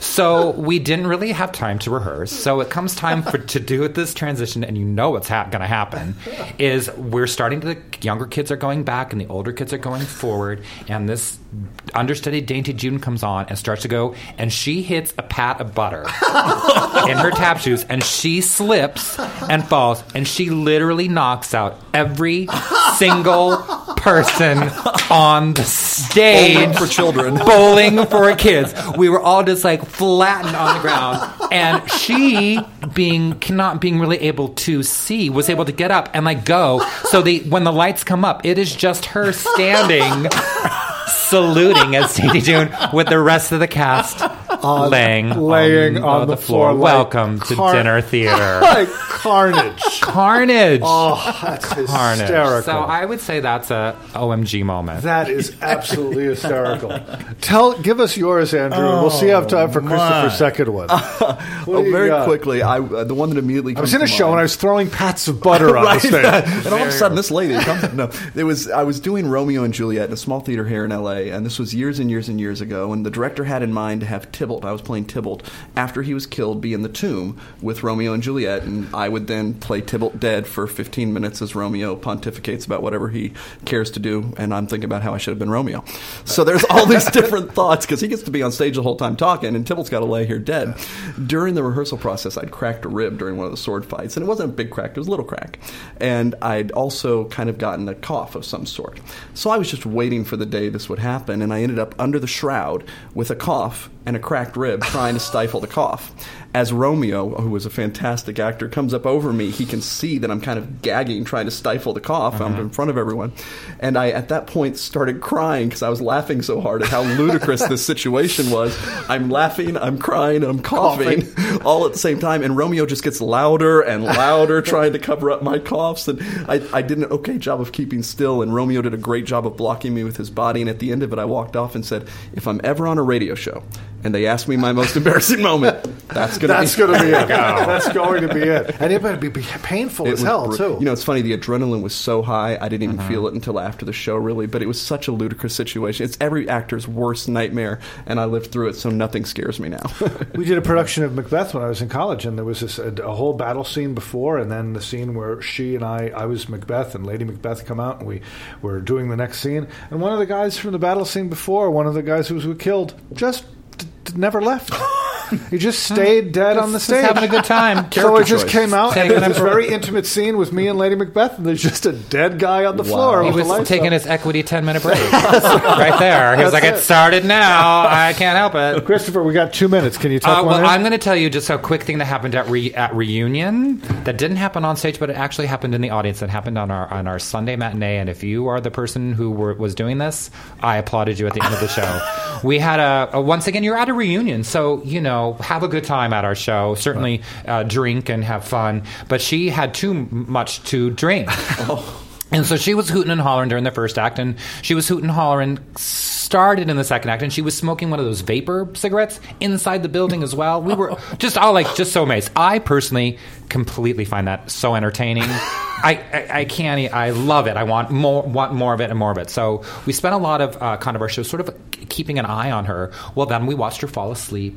So we didn't really have time to rehearse. So it comes time for to do this transition, and you know what's ha- going to happen is we're starting to, the younger kids are going back and the older kids are going forward, and this understudy Dainty June comes on and starts to go, and she hits a pat of butter in her tap shoes, and she slips and falls, and she literally knocks out every single person on the stage. Bowling for children. Bowling for kids. We were all just like flattened on the ground, and she, being not being really able to see, was able to get up and like go. So the when the lights come up, it is just her standing, saluting as Dainty June with the rest of the cast On- laying laying on, on the, the floor. floor like Welcome to car- dinner theater. Like carnage. Carnage. Oh, that's Carnage. hysterical. So I would say that's a O M G moment. That is absolutely hysterical. Tell, give us yours, Andrew. and we'll see if I have time for my. Christopher's second one. What Oh, do you very got? quickly, I uh, the one that immediately I was comes in a to show mind- and I was throwing pats of butter on right, the stage. and all of a sudden, this lady comes. No, it was. I was doing Romeo and Juliet in a small theater here in L A, and this was years and years and years ago. And the director had in mind to have Tybalt. I was playing Tybalt after he was killed, be in the tomb with Romeo and Juliet, and I would then play Tybalt dead for fifteen minutes as Romeo pontificates about whatever he cares to do, and I'm thinking about how I should have been Romeo. So there's all these different thoughts because he gets to be on stage the whole time talking, and Tybalt's got to lay here dead. During the rehearsal process, I'd cracked a rib during one of the sword fights, and it wasn't a big crack, it was a little crack. And I'd also kind of gotten a cough of some sort. So I was just waiting for the day this would happen, and I ended up under the shroud with a cough and a cracked rib trying to stifle the cough. As Romeo, who was a fantastic actor, comes up over me, he can see that I'm kind of gagging, trying to stifle the cough. Uh-huh. I'm in front of everyone. And I, at that point, started crying because I was laughing so hard at how ludicrous this situation was. I'm laughing, I'm crying, I'm coughing, coughing all at the same time. And Romeo just gets louder and louder trying to cover up my coughs. And I, I did an okay job of keeping still, and Romeo did a great job of blocking me with his body. And at the end of it, I walked off and said, if I'm ever on a radio show and they ask me my most embarrassing moment, that's going to That's be going to be it. That's going to be it. And it better be be painful It as was hell, br- too. You know, it's funny. The adrenaline was so high, I didn't even feel it until after the show, really. But it was such a ludicrous situation. It's every actor's worst nightmare, and I lived through it, so nothing scares me now. We did a production of Macbeth when I was in college, and there was this a, a whole battle scene before, and then the scene where she and I, I was Macbeth, and Lady Macbeth come out, and we were doing the next scene. And one of the guys from the battle scene before, one of the guys who was killed, just d- d- never left. He just stayed dead on the Just stage. having a good time. So it just choice. came out, and Taking there's this it for- very intimate scene with me and Lady Macbeth, and there's just a dead guy on the floor. He with the was lights taking up. his equity ten minute break right there. He was like, it. "It started now. I can't help it." Christopher, we got two minutes. Can you talk Uh, one well, in? I'm going to tell you just a quick thing that happened at re- at reunion that didn't happen on stage, but it actually happened in the audience. It happened on our on our Sunday matinee. And if you are the person who were, was doing this, I applauded you at the end of the show. We had a, a once again, you're at a reunion, so you know, have a good time at our show. Certainly, uh, drink and have fun. But she had too much to drink. And so she was hooting and hollering during the first act, and she was hooting and hollering, started in the second act, and she was smoking one of those vapor cigarettes inside the building as well. We were just all like, just so amazed. I personally completely find that so entertaining. I, I, I can't, e- I love it. I want more, want more of it and more of it. So we spent a lot of uh, kind of our show sort of keeping an eye on her. Well, then we watched her fall asleep.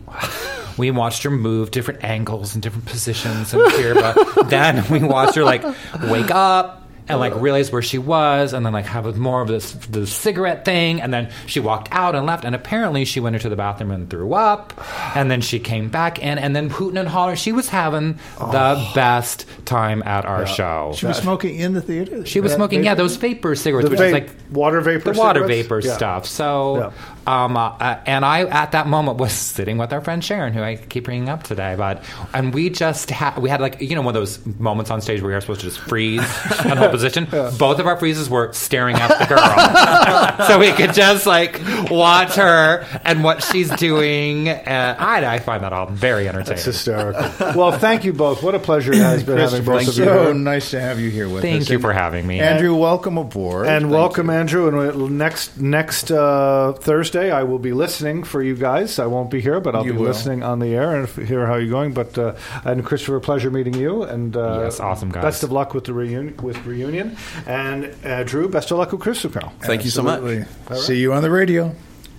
We watched her move different angles and different positions and here, but then we watched her like wake up and like realize where she was, and then like have more of this the cigarette thing, and then she walked out and left, and apparently she went into the bathroom and threw up, and then she came back in, and then hooting and hollering. She was having the best time at our show. She was smoking in the theater. She was That smoking, vapor- yeah, those vapor cigarettes, the which vape, is like water vapor the water cigarettes? vapor Yeah. stuff. So, um, uh, uh, and I at that moment was sitting with our friend Sharon, who I keep bringing up today, but and we just had we had like you know one of those moments on stage where you're supposed to just freeze and hold position. Both of our freezes were staring at the girl, so we could just like watch her and what she's doing. Uh, I, I find that all very entertaining. It's hysterical. Well, thank you both. What a pleasure it has been having Christopher, both of you so here. nice to have you here with us. Thank you And for having me. Andrew, welcome aboard. And Thank welcome, you. Andrew. And we- next next uh, Thursday, I will be listening for you guys. I won't be here, but I'll You be will. listening on the air and f- hear how you're going. But uh, and Christopher, pleasure meeting you. And uh, Yes, awesome, guys. Best of luck with the reunion. With reunion, and uh, Drew, best of luck with Christopher. Thank you so much. Absolutely. See you on the radio.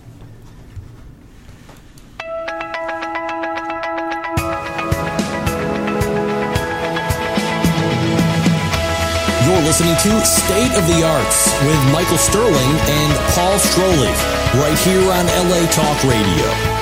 You're listening to State of the Arts with Michael Sterling and Paul Strolley, right here on L A Talk Radio.